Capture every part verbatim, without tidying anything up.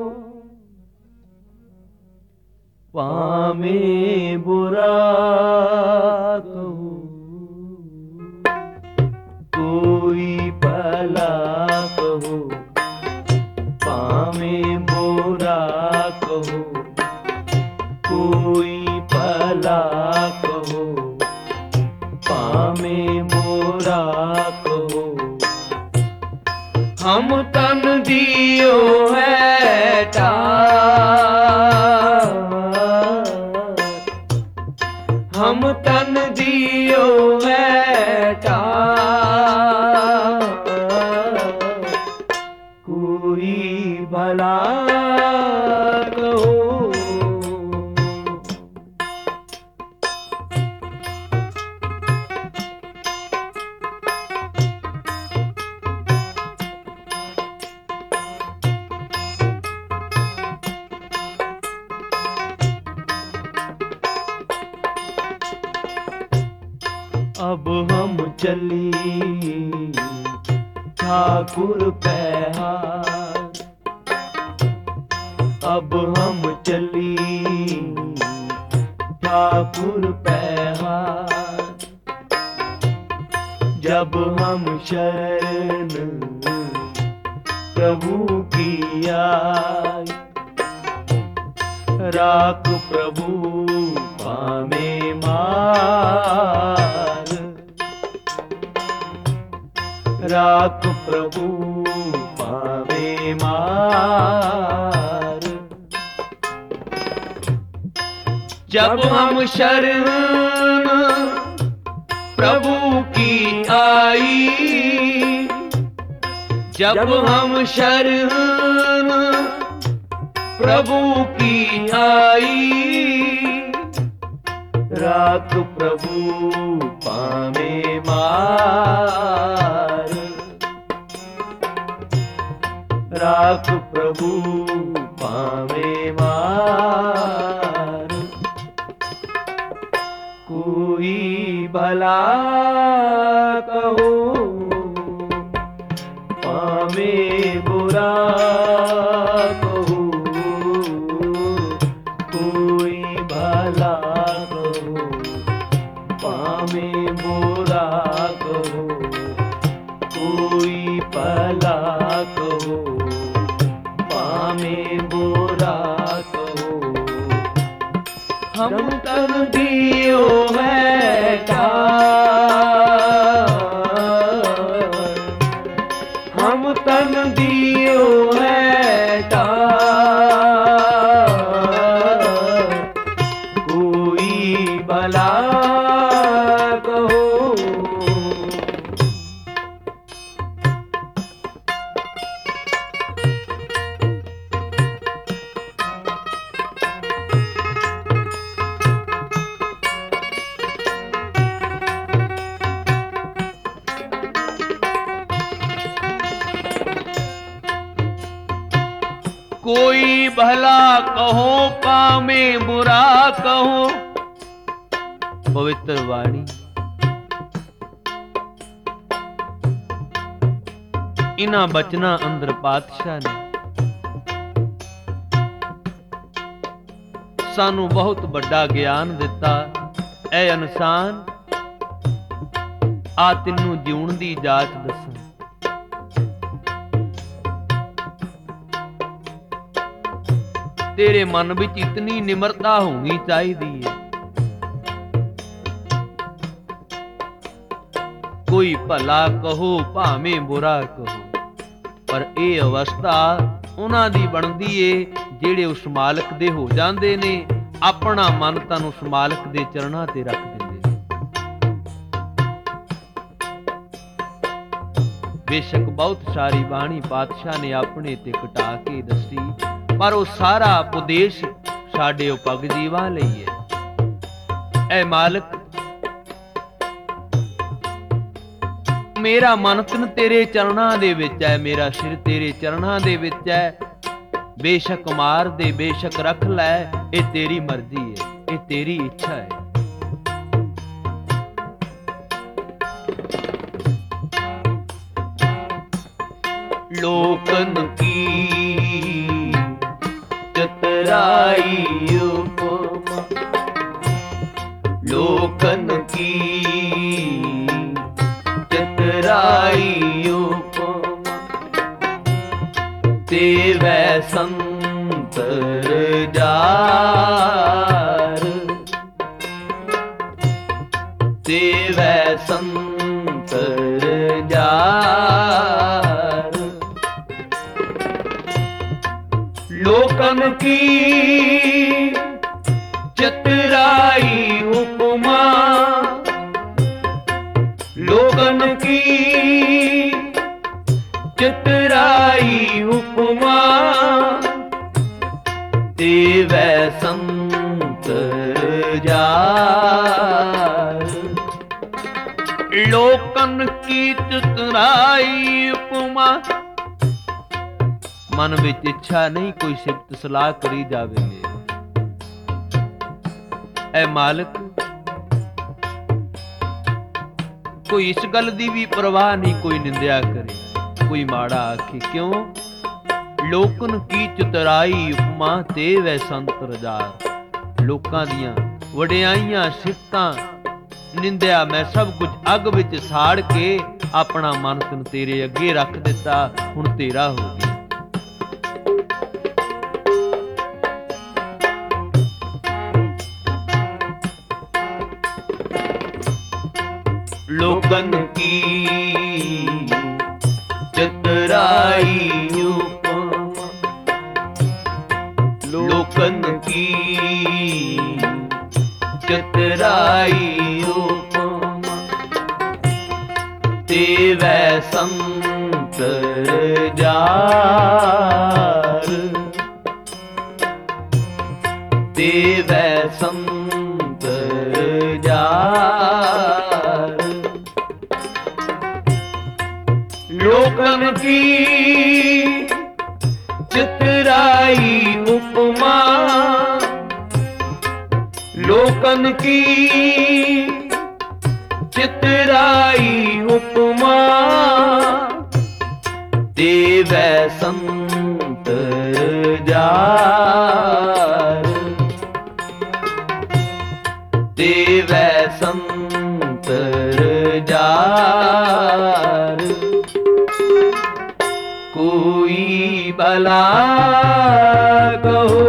पामे बुरा कहो, कोई भला कहो, पामे बुरा कहो, कोई भला कहो, पामे बुरा कहो। हम तन दियो है ठार, हम तन दियो है ठार, कोई भला कहो। अब हम चली ठाकुर पैहार, अब हम चली ठाकुर पैहार। जब हम शरण प्रभु की आई, राख प्रभु पामे मार, राख प्रभु पावे मार। जब हम शरण प्रभु की आई, जब हम शरण प्रभु की आई, राख प्रभु पावे मार, राख प्रभु पावे मार। कोई भला कहो, पावे बुरा कहो, कोई भला कहो, पावे बुरा कहो, कोई भला कहो, पामे बुरा कहो। हम तन दियो है ठार, हम तन दियो है ठार, कोई भला कहो। कोई भला कहो, पामे बुरा कहो। पवित्र वाणी इन्हां बचना अंदर पातशाह ने सानू बहुत बड़ा ज्ञान दिता। ऐ इंसान आ तेनू जीवन दी जाच दसां। तेरे मन विच इतनी निमरता होनी चाहिए है। कोई भला कहो भावें बुरा कहो, पर यह अवस्था उन्हां दी बनदी है जेड़े उस मालक दे हो जांदे ने, अपना मन तन उस मालक दे चरणां ते रख दिंदे। बेशक बहुत सारी बाणी पातशाह ने अपने ते कटा के दसी, पर वो सारा उपदेश साडे पग जीवा लई है। ऐ मालक मेरा मन तन तेरे चरणां दे विच है, मेरा सिर तेरे चरणां दे विच है। बेशक मार दे, बेशक रख लै, ये तेरी मर्जी है, ये तेरी इच्छा है। लोकन की चितराई उपमा लोकन की चितराई उपमा तेवै संतर जार तेवै संतर जार लोकन की चितराई उपमा लोकन की चितराई उपमा तेवै संतर जार लोकन की चितराई उपमा मन विच इच्छा नहीं कोई सिफत सलाह करी जावेंगे। ऐ मालिक कोई इस गल दी भी परवाह नहीं कोई निंदिया करे कोई माड़ा आखे क्यों लोकन की चितराई उपमा ते वै संतर जार लोकां दियां वडियाइयां सिफतां निंदिया मैं सब कुछ अग विच साड़ के अपना मन तन तेरे अगे रख दिता हुण तेरा हो गया। लोकन की चितराई उपमा लोकन की चितराई उपमा तेवै संतर जार तेवै संतर जार लोकन की चितराई उपमा लोकन की चितराई उपमा तेवै संतर जार तेवै संतर जार कोई भला कहो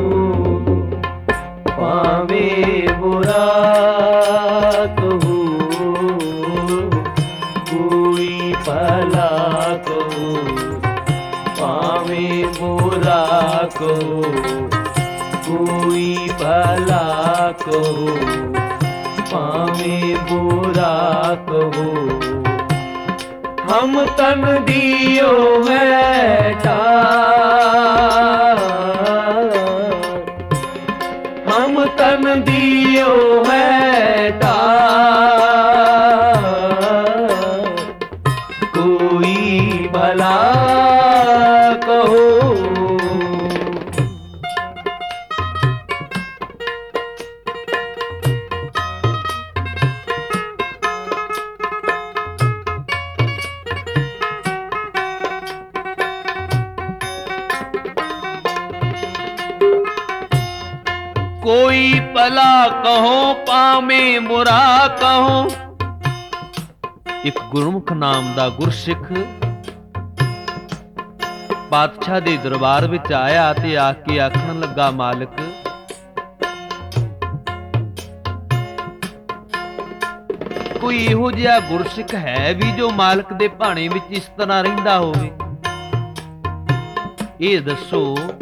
पावे बुरा कहो कोई भला कहो पावे बुरा कहो कोई भला कहो पावे बुरा कहो हम तन दियो है ठार हम तन दियो है ठार कोई भला कहो कोई भला कहो पावे बुरा कहो। एक गुरमुख नाम दा गुरसिख पातशाह दे दरबार विच आया ते आके आखण लगा मालिक कोई इहो जिहा गुरसिख है भी जो मालिक दे भाणे विच इस तरह रहिंदा होवे ਇਹ दसो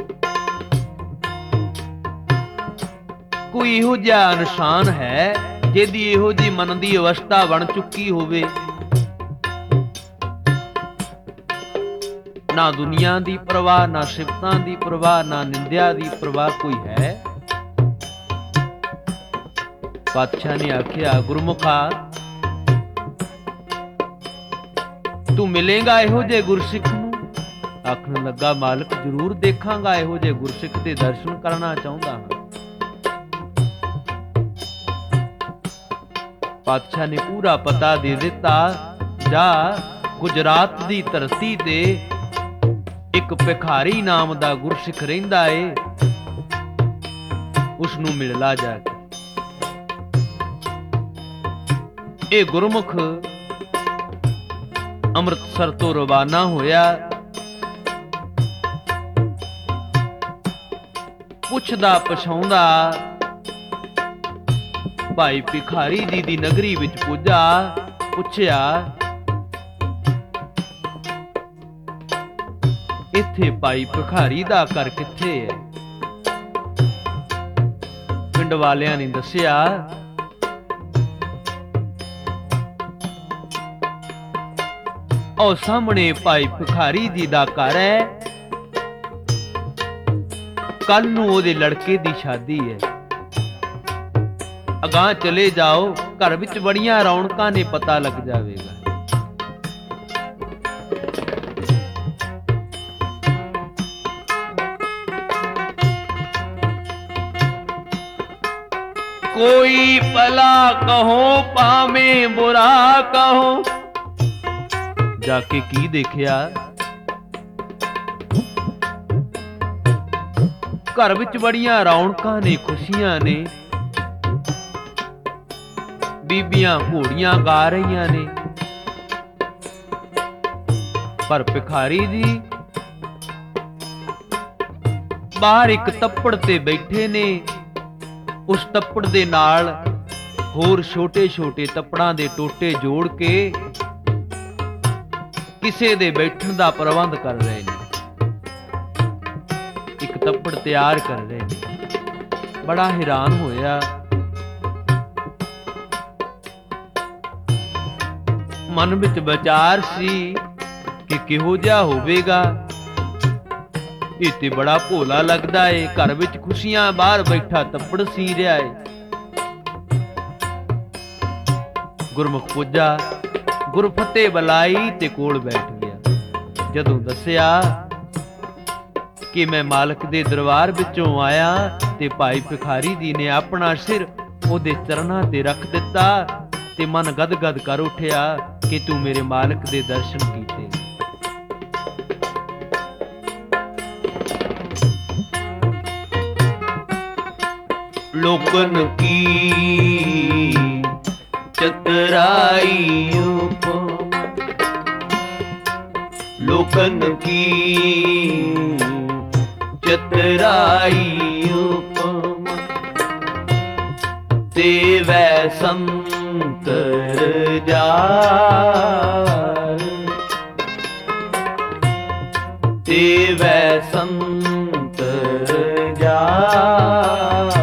कोई इहो जिहा निशान है जिहदी इहो जी मन की अवस्था बन चुकी होवे ना दुनिया की परवाह ना सिफतां की परवाह ना निंदिया की परवाह कोई है। पातशाह ने आखिया गुरमुखा तू मिलेगा इहो जे गुरसिख नूं? आखण लगा मालिक जरूर देखांगा इहो जे गुरसिख दे दर्शन करना चाहुंदा हां। पातशाह ने पूरा पता दे दिता जा गुजरात दी धरती ते एक भिखारी नाम दा गुरसिख रहिंदा है ਉਸ ਨੂੰ ਮਿਲ ਲਾ ਜਾ ਕੇ। ਇਹ ਗੁਰਮੁਖ ਅੰਮ੍ਰਿਤਸਰ ਤੋਂ ਰਵਾਨਾ ਹੋਇਆ। ਪੁੱਛਦਾ ਪਛਾਉਂਦਾ ਭਾਈ ਭਿਖਾਰੀ ਜੀ ਦੀ ਨਗਰੀ ਵਿੱਚ ਪੁੱਜਾ। ਪੁੱਛਿਆ, ਇੱਥੇ ਭਾਈ ਭਿਖਾਰੀ ਦਾ ਘਰ ਕਿੱਥੇ ਹੈ? ਪਿੰਡ ਵਾਲਿਆਂ ਨੇ ਦੱਸਿਆ, ਉਹ ਸਾਹਮਣੇ ਭਾਈ ਭਿਖਾਰੀ ਜੀ ਦਾ ਘਰ ਹੈ। ਕੱਲ ਨੂੰ ਉਹਦੇ ਲੜਕੇ ਦੀ ਸ਼ਾਦੀ ਹੈ। ਅਗਾਂਹ ਚਲੇ ਜਾਓ, ਘਰ ਵਿੱਚ ਬੜੀਆਂ ਰੌਣਕਾਂ ਨੇ, ਪਤਾ ਲੱਗ ਜਾਵੇਗਾ। ਕੋਈ ਭਲਾ ਕਹੋ ਭਾਵੇਂ ਬੁਰਾ ਕਹੋ। ਜਾ ਕੇ ਕੀ ਦੇਖਿਆ? ਘਰ ਵਿੱਚ ਬੜੀਆਂ ਰੌਣਕਾਂ ਨੇ, ਖੁਸ਼ੀਆਂ ਨੇ। ਬੀਬੀਆਂ ਘੋੜੀਆਂ ਗਾ ਰਹੀਆਂ ਨੇ। ਪਰ ਭਿਖਾਰੀ ਜੀ ਬਾਹਰ ਇੱਕ ਤੱਪੜ ਤੇ ਬੈਠੇ ਨੇ। ਉਸ ਤੱਪੜ ਦੇ ਨਾਲ ਹੋਰ ਛੋਟੇ-ਛੋਟੇ ਤੱਪੜਾਂ ਦੇ ਟੋਟੇ ਜੋੜ ਕੇ ਕਿਸੇ ਦੇ ਬੈਠਣ ਦਾ ਪ੍ਰਬੰਧ ਕਰ ਰਹੇ ਨੇ। ਇੱਕ ਤੱਪੜ ਤਿਆਰ ਕਰ ਰਹੇ ਨੇ। ਬੜਾ ਹੈਰਾਨ ਹੋਇਆ। ਮਨ ਵਿੱਚ ਵਿਚਾਰ ਸੀ ਕਿ ਕਿਹੋ ਜਿਹਾ ਹੋਵੇਗਾ। ਇਹ ਤੇ ਬੜਾ ਭੋਲਾ ਲੱਗਦਾ ਏ। ਘਰ ਵਿੱਚ ਖੁਸ਼ੀਆਂ, ਬਾਹਰ ਬੈਠਾ ਤੱਪੜ ਸੀ ਰਿਹਾ ਏ। ਗੁਰਮੁਖ ਪੁੱਜਾ, ਗੁਰਫਤਿਹ ਬੁਲਾਈ ਤੇ ਕੋਲ ਬੈਠ ਗਿਆ। ਜਦੋਂ ਦੱਸਿਆ ਕਿ ਮੈਂ ਮਾਲਕ ਦੇ ਦਰਬਾਰ ਵਿੱਚੋਂ ਆਇਆ ਤੇ ਭਾਈ ਭਿਖਾਰੀ ਜੀ ਨੇ ਆਪਣਾ ਸਿਰ ਉਹਦੇ ਚਰਨਾਂ ਤੇ ਰੱਖ ਦਿੱਤਾ ਤੇ ਮਨ ਗਦ-ਗਦ ਕਰ ਉੱਠਿਆ ਕਿ ਤੂੰ ਮੇਰੇ ਮਾਲਕ ਦੇ ਦਰਸ਼ਨ ਕੀਤੇ। ਲੋਕਨ ਕੀ ਚਤਰਾਈ ਉਪਮ, ਲੋਕਨ ਕੀ ਚਤਰਾਈ ਉਪਮ, ਦੇਵੈ ਸੰਤਰ ਜਾਰ, ਦੇਵੈ ਸੰਤਰ ਜਾਰ।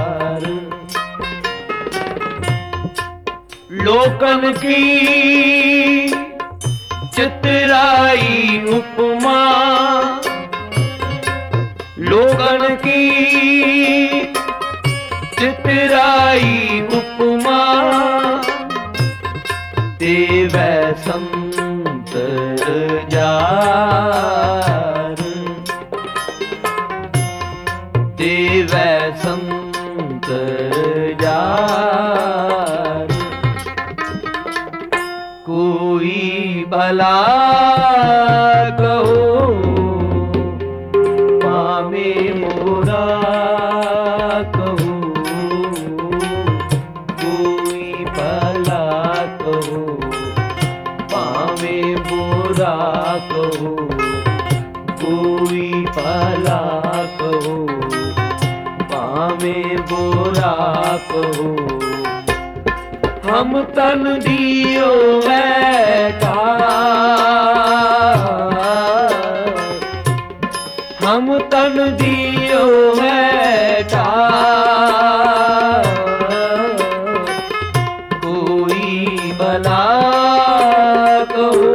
ਲੋਕਨ ਕੀ ਚਤਰਾਈ ਉਪਮਾ, ਲੋਕਨ ਕੀ ਚਤਰਾਈ ਉਪਮਾ, ਦੇਵੈ ਸੰਤਰ ਜਾਰ, ਦੇਵੈ ਸੰਤਰ ਜਾਰ। ਕੋਈ ਭਲਾ ਕਹੋ ਭਾਵੇਂ ਬੁਰਾ ਕਹੋ, ਕੋਈ ਭਲਾ ਕਹੋ ਭਾਵੇਂ ਬੁਰਾ ਕਹੋ, ਕੋਈ ਭਲਾ ਕਹੋ ਭਾਵੇਂ ਬੁਰਾ ਕਹੋ। ਹਮ ਤਨ ਦਿਓ ਬੈਠਾ, ਹਮ ਤਨ ਦਿਓ ਬੈਠਾ, ਕੋਈ ਭਲਾ ਕਹੋ।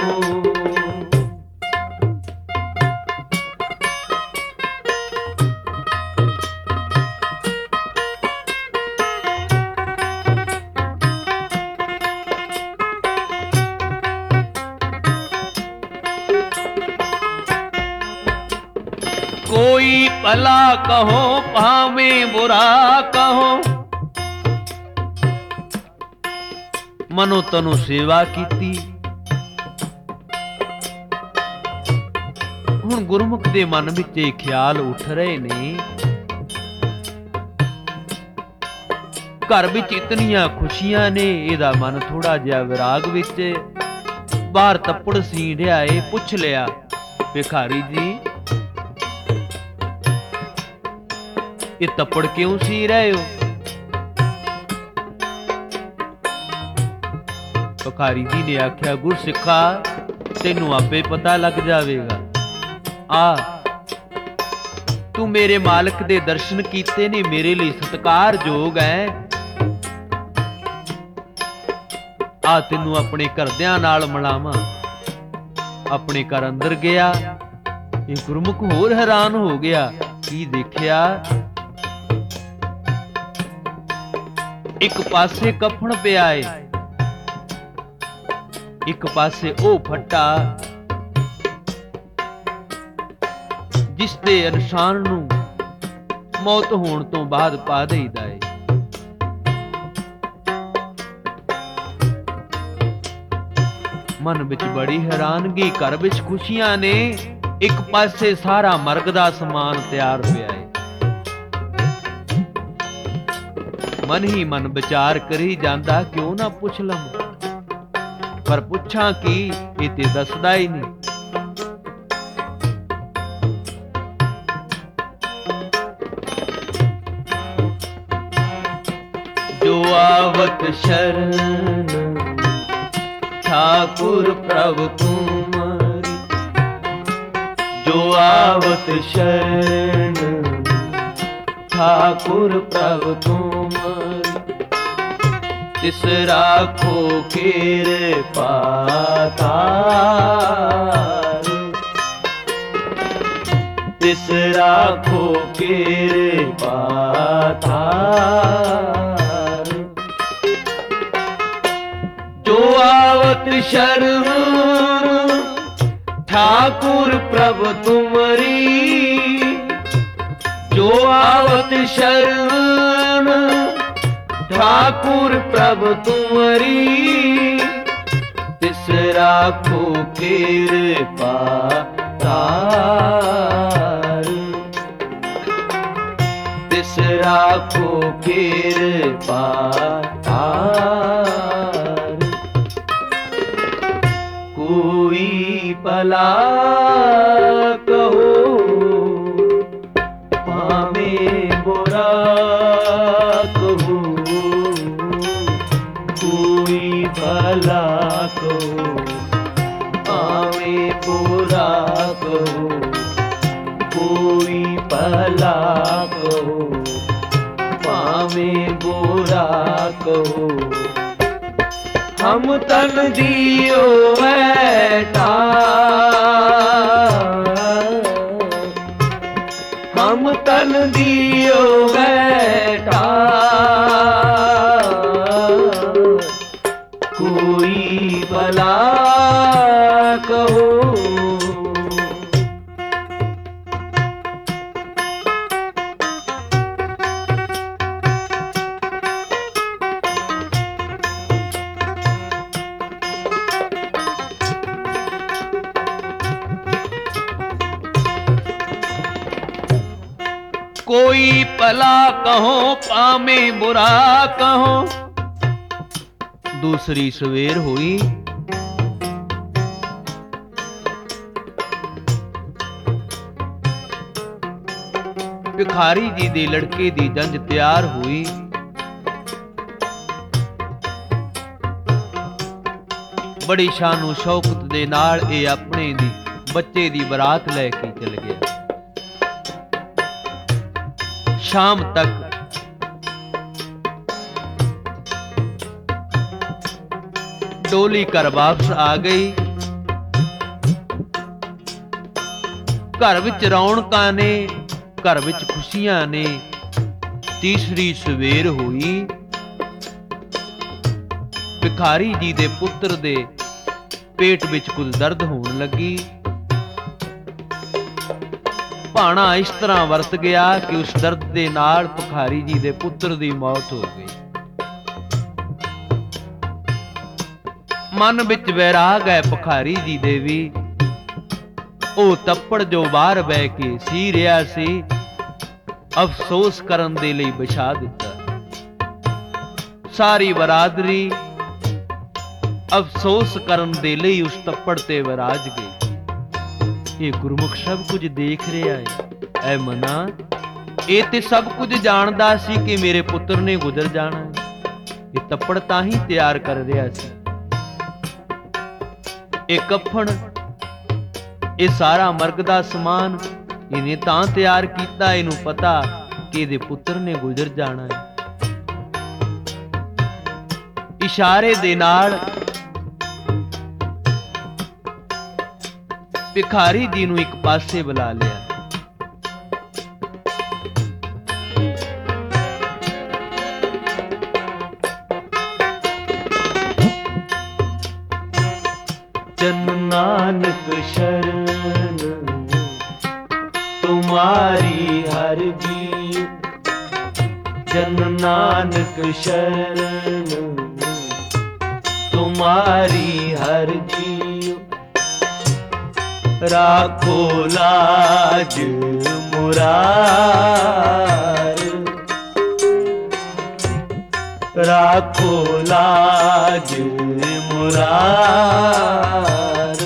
ਕੋਈ ਭਲਾ ਕਹੋ ਭਾਵੇਂ ਬੁਰਾ ਕਹੋ। ਮਨੋ ਤਨੋ ਸੇਵਾ ਕੀਤੀ। ਹੁਣ ਗੁਰਮੁਖ ਦੇ ਮਨ ਵਿੱਚ ਇਹ ਖਿਆਲ ਉੱਠ ਰਹੇ ਨੇ ਘਰ ਵਿੱਚ ਇਤਨੀਆਂ ਖੁਸ਼ੀਆਂ ਨੇ, ਇਹਦਾ ਮਨ ਥੋੜਾ ਜਿਹਾ ਵਿਰਾਗ ਵਿੱਚ ਏ। ਬਾਹਰ ਤੱਪੜ ਸੀ ਰਿਹਾ ਏ। ਪੁੱਛ ਲਿਆ, ਭਿਖਾਰੀ ਜੀ ਇਹ ਤੱਪੜ ਕਿਉਂ ਸੀ ਰਹੇ ਹੋ? ਭਿਖਾਰੀ ਜੀ ਨੇ ਆਖਿਆ, ਗੁਰਸਿੱਖਾ ਤੈਨੂੰ ਆਪੇ ਪਤਾ ਲੱਗ ਜਾਵੇਗਾ। ਆ ਤੂੰ ਮੇਰੇ ਮਾਲਕ ਦੇ ਦਰਸ਼ਨ ਕੀਤੇ ਨੇ, ਮੇਰੇ ਲਈ ਸਤਿਕਾਰਯੋਗ ਹੈ। ਆ ਤੈਨੂੰ ਆਪਣੇ ਘਰਦਿਆਂ ਨਾਲ ਮਿਲਾਵਾਂ। ਆਪਣੇ ਘਰ ਅੰਦਰ ਗਿਆ। ਇਹ ਗੁਰਮੁਖ ਹੋਰ ਹੈਰਾਨ ਹੋ ਗਿਆ। ਕੀ ਦੇਖਿਆ? ਇੱਕ ਪਾਸੇ ਕਫਨ ਪਿਆ ਏ, ਇੱਕ ਪਾਸੇ ਉਹ ਫੱਟਾ ਜਿਸ ਦੇ ਇਨਸਾਨ ਨੂੰ ਮੌਤ ਹੋਣ ਤੋਂ ਬਾਅਦ ਪਾ ਦੇਈਦਾ ਏ। ਮਨ ਵਿੱਚ ਬੜੀ ਹੈਰਾਨਗੀ। ਘਰ ਵਿੱਚ ਖੁਸ਼ੀਆਂ ਨੇ, ਇੱਕ ਪਾਸੇ ਸਾਰਾ ਮਰਗ ਦਾ ਸਮਾਨ ਤਿਆਰ ਪਿਆ ਏ। ਮਨ ਹੀ ਮਨ ਵਿਚਾਰ ਕਰੀ ਜਾਂਦਾ, ਕਿਉਂ ਨਾ ਪੁੱਛ ਲਵਾਂ, ਪਰ ਪੁੱਛਾਂ ਕੀ, ਇਹ ਤੇ ਦੱਸਦਾ ਹੀ ਨਹੀਂ। ਜੋ ਆਵਤ ਸ਼ਰਨ ठाकुर प्रभु तुम्हारी, जो आवत शरण ठाकुर प्रभु तुम्हारी, तिस राखो कृपा तार, तिस राखो कृपा तार। जो आवत शरण ठाकुर प्रभु तुमरी, जो आवत शरण ठाकुर प्रभु तुमरी, तिस राखो कृपा तार, तिस राखो कृपा तार। कोई भला कहो पावे बुरा कहो, कोई भला कहो पावे बुरा कहो, कोई भला कहो पावे बुरा कहो, हम तन दियो बेटा, हम तन दियो बेटा, कोई भला कहो। कोई भला कहो पामे बुरा कहो। दूसरी सवेर हुई। भिखारी जी दे लड़के दी जंज तैयार हुई। बड़ी शानो शौकत दे नाल ए अपने दी बच्चे दी बरात लैके चल गया। शाम तक डोली घर वापस आ गई। घर विच रौनकां ने, घर विच खुशियां ने। तीसरी सवेर हुई। भिखारी जी दे पुत्र दे पेट विच कुछ दर्द होण लगी। भाणा इस तरह वरत गया कि उस दर्द दे नाल भिखारी जी दे पुत्र दी मौत हो गई। मन विच वैराग है भिखारी जी दे भी। ओ तप्पड़ जो बाहर बह के सी रिहा सी, अफसोस करन दे लई बिछा दिता। ਸਾਰੀ ਬਰਾਦਰੀ ਅਫਸੋਸ ਕਰਨ ਦੇ ਲਈ ਉਸ ਤੱਪੜ ਤੇ ਵਿਰਾਜ ਗਈ। ਇਹ ਗੁਰਮੁਖ ਸਭ ਕੁਝ ਦੇਖ ਰਿਹਾ ਹੈ। ਐ ਮਨਾ, ਇਹ ਤੇ ਸਭ ਕੁਝ ਜਾਣਦਾ ਸੀ ਕਿ ਮੇਰੇ ਪੁੱਤਰ ਨੇ ਗੁਜ਼ਰ ਜਾਣਾ ਹੈ। ਇਹ ਤੱਪੜ ਤਾਂ ਹੀ ਤਿਆਰ ਕਰ ਰਿਹਾ ਸੀ। ਇਹ ਕਫਨ, ਇਹ ਸਾਰਾ ਮਰਗ ਦਾ ਸਮਾਨ ਇਹਨੇ ਤਾਂ ਤਿਆਰ ਕੀਤਾ, ਇਹਨੂੰ ਪਤਾ ਕਿ ਇਹਦੇ ਪੁੱਤਰ ਨੇ ਗੁਜ਼ਰ ਜਾਣਾ ਹੈ। ਇਸ਼ਾਰੇ ਦੇ ਨਾਲ ਭਿਖਾਰੀ ਜੀ ਨੂੰ ਇੱਕ ਪਾਸੇ ਬੁਲਾ ਲਿਆ। जन नानक शरण तुम्हारी हर जी, जन नानक शरण तुम्हारी हर जी, राखो लाज मुरार, राखो लाज मुरार।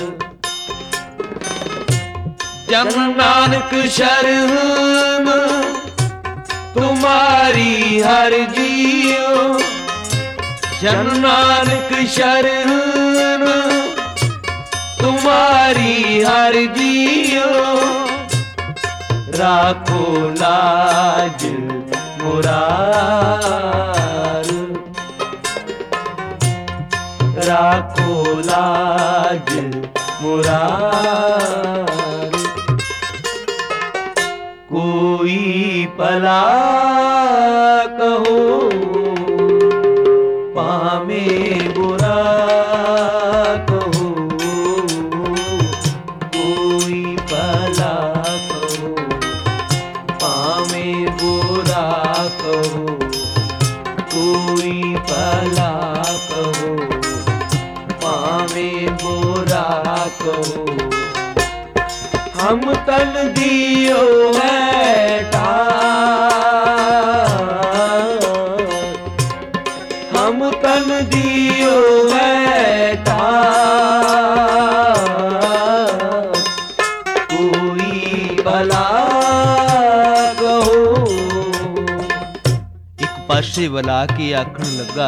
जन नानक शरण तुम्हारी हर जियो, जन नानक शरण तुम्हारी हर जियो, राखो लाज मुरार, राखो लाज मुरार। कोई भला कहो पामे बुरा कहो, कोई भला कहो पामे बुरा कहो, कोई भला कहो पामे बुरा कहो। हम तन दियो है ठार, हम तन दियो है ठार, कोई भला कहो। ਇੱਕ ਪਾਸੇ ਬੁਲਾ ਕੇ ਆਖਣ ਲੱਗਾ,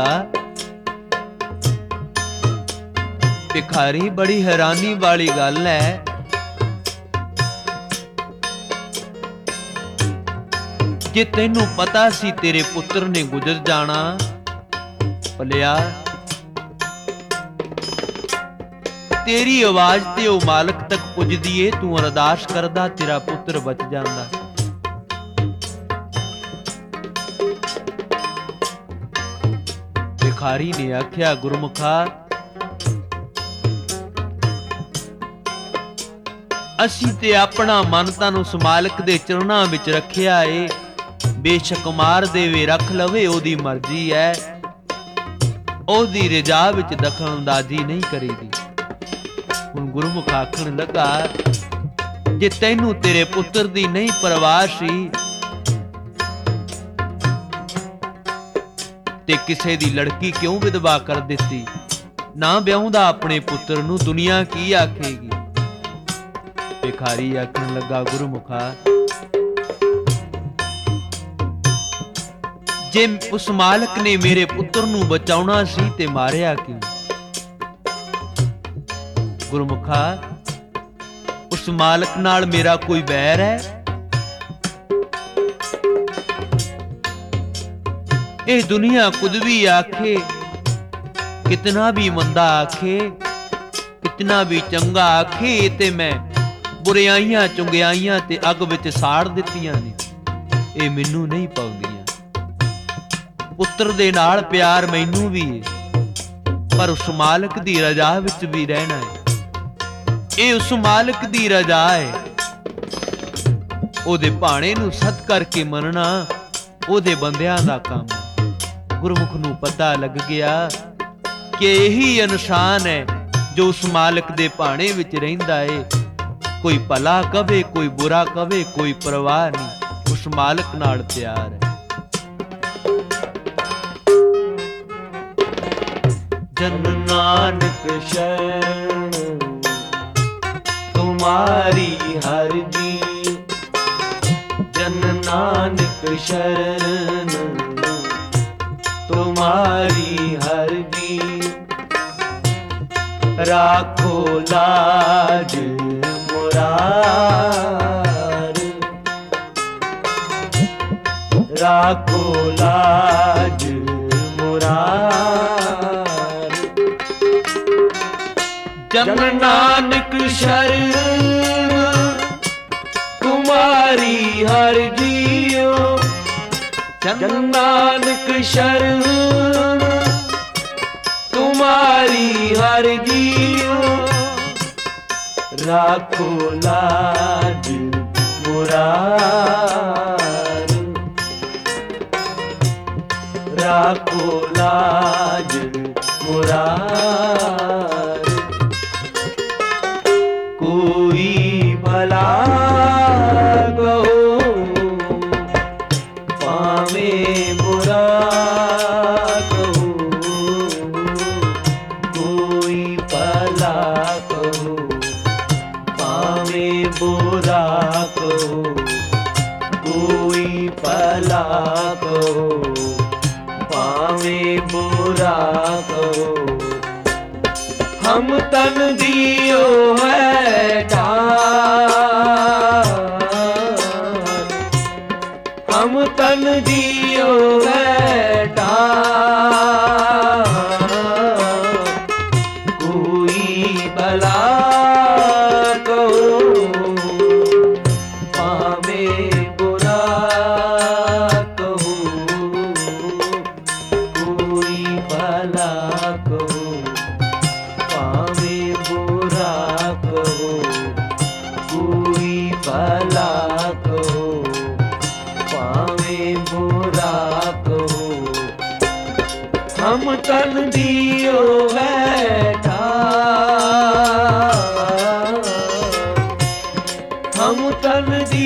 ਭਿਖਾਰੀ ਬੜੀ ਹੈਰਾਨੀ ਵਾਲੀ ਗੱਲ ਹੈ, ਜੇ ਤੈਨੂੰ ਪਤਾ ਸੀ ਤੇਰੇ ਪੁੱਤਰ ਨੇ ਗੁਜ਼ਰ ਜਾਣਾ, ਭਲਿਆ ਤੇਰੀ ਆਵਾਜ਼ ਤੇ ਉਹ ਮਾਲਕ ਤੱਕ ਪੁੱਜਦੀ ਏ, ਤੂੰ ਅਰਦਾਸ ਕਰਦਾ ਤੇਰਾ ਪੁੱਤਰ ਬਚ ਜਾਂਦਾ। ਭਿਖਾਰੀ ਨੇ ਆਖਿਆ, ਗੁਰਮੁਖਾ ਅਸੀਂ ਤੇ ਆਪਣਾ ਮਨ ਤਾਂ ਉਸ ਮਾਲਕ ਦੇ ਚਰਨਾਂ ਵਿੱਚ ਰੱਖਿਆ ਏ, ਬੇਸ਼ੱਕ ਮਾਰ ਦੇਵੇ ਰੱਖ ਲਵੇ ਉਹਦੀ ਮਰਜ਼ੀ ਹੈ, ਉਹਦੀ ਰਜ਼ਾ ਵਿੱਚ ਦਖਲਅੰਦਾਜ਼ੀ ਨਹੀਂ ਕਰੀਦੀ। ਹੁਣ ਗੁਰਮੁਖ ਆਖਣ ਲੱਗਾ, ਜੇ ਤੈਨੂੰ ਤੇਰੇ ਪੁੱਤਰ ਦੀ ਨਹੀਂ ਪਰਵਾਹ ਸੀ ਤੇ ਕਿਸੇ ਦੀ ਲੜਕੀ ਕਿਉਂ ਵਿਧਵਾ ਕਰ ਦਿੱਤੀ, ਨਾ ਵਿਆਹੁੰਦਾ ਆਪਣੇ ਪੁੱਤਰ ਨੂੰ, ਦੁਨੀਆ ਕੀ ਆਖੇਗੀ। ਭਿਖਾਰੀ ਆਖਣ ਲੱਗਾ, ਗੁਰਮੁਖਾ ਜੇ ਉਸ ਮਾਲਕ ਨੇ ਮੇਰੇ ਪੁੱਤਰ ਨੂੰ ਬਚਾਉਣਾ ਸੀ ਤੇ ਮਾਰਿਆ ਕਿਉਂ? ਗੁਰਮੁਖਾ ਉਸ ਮਾਲਕ ਨਾਲ ਮੇਰਾ ਕੋਈ ਬੈਰ ਹੈ? ਇਹ ਦੁਨੀਆ ਕੁਝ ਵੀ ਆਖੇ, ਕਿਤਨਾ ਵੀ ਮੰਦਾ ਆਖੇ, ਕਿਤਨਾ ਵੀ ਚੰਗਾ ਆਖੇ, ਤੇ ਮੈਂ ਬੁਰਾਈਆਂ ਚੁੰਗਿਆਈਆਂ ਤੇ ਅੱਗ ਵਿੱਚ ਸਾੜ ਦਿੱਤੀਆਂ ਨੇ, ਇਹ ਮੈਨੂੰ ਨਹੀਂ ਪਾਉਂਦੀਆਂ। ਪੁੱਤਰ ਦੇ ਨਾਲ ਪਿਆਰ ਮੈਨੂੰ ਵੀ ਹੈ, ਪਰ ਉਸ ਮਾਲਕ ਦੀ ਰਜ਼ਾ ਵਿੱਚ ਵੀ ਰਹਿਣਾ ਹੈ। ਇਹ ਉਸ ਮਾਲਕ ਦੀ ਰਜ਼ਾ ਹੈ, ਉਹਦੇ ਭਾਣੇ ਨੂੰ ਸਤ ਕਰਕੇ ਮੰਨਣਾ ਉਹਦੇ ਬੰਦਿਆਂ ਦਾ ਕੰਮ ਹੈ। ਗੁਰਮੁਖ ਨੂੰ ਪਤਾ ਲੱਗ ਗਿਆ ਕਿ ਇਹੀ ਇਨਸਾਨ ਹੈ ਜੋ ਉਸ ਮਾਲਕ ਦੇ ਭਾਣੇ ਵਿੱਚ ਰਹਿੰਦਾ ਏ। ਕੋਈ ਭਲਾ ਕਵੇ, ਕੋਈ ਬੁਰਾ ਕਵੇ, ਕੋਈ ਪਰਵਾਹ ਨਹੀਂ, ਉਸ ਮਾਲਕ ਨਾਲ ਪਿਆਰ ਹੈ। जन नानक शरण तुम्हारी हर जी, जन नानक शरण तुम्हारी हर जी, राखो लाज मुरार, राखो लाज मुरार। जन नानक शरण तुम्हारी हर जियो, जन नानक शरण तुम्हारी हर जियो, राखो लाज मुरार, राखो लाज मुरार। कोई भला कहो पावे बुरा कहो, कोई भला कहो पावे बुरा कहो, कोई भला कहो पावे बुरा कहो। हम तन दियो है दान, हम तन दियो है दान, कोई भला कहो पावे बुरा कहो, कोई भला कहो पावे बुरा कहो, कोई भला कहो पावे बुरा कहो। हम तन दियो है दान, हम तन